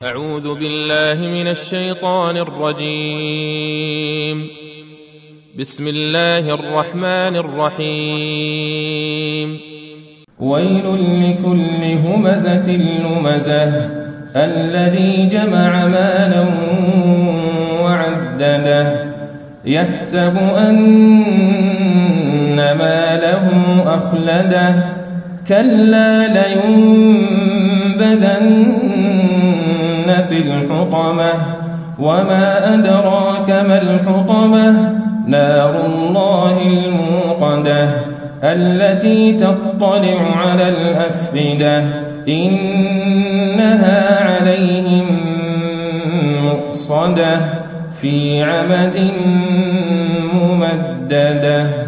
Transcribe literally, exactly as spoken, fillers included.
أعوذ بالله من الشيطان الرجيم. بسم الله الرحمن الرحيم. ويل لكل همزة لمزة الذي جمع مالا وعدده يحسب أن ماله أخلده كلا لينبذن في الحطمة وما أدراك ما الحطمة نار الله الموقدة التي تطلع على الأفئدة إنها عليهم مؤصدة في عمد ممددة.